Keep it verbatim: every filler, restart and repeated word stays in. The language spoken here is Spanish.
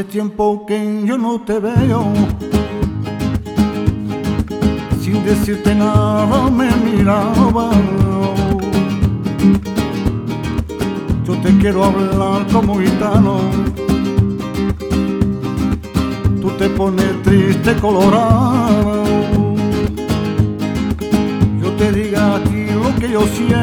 tiempo que yo no te veo, sin decirte nada me miraba. Yo te quiero hablar como gitano, tú te pones triste, colorado. Yo te diga a ti lo que yo siento,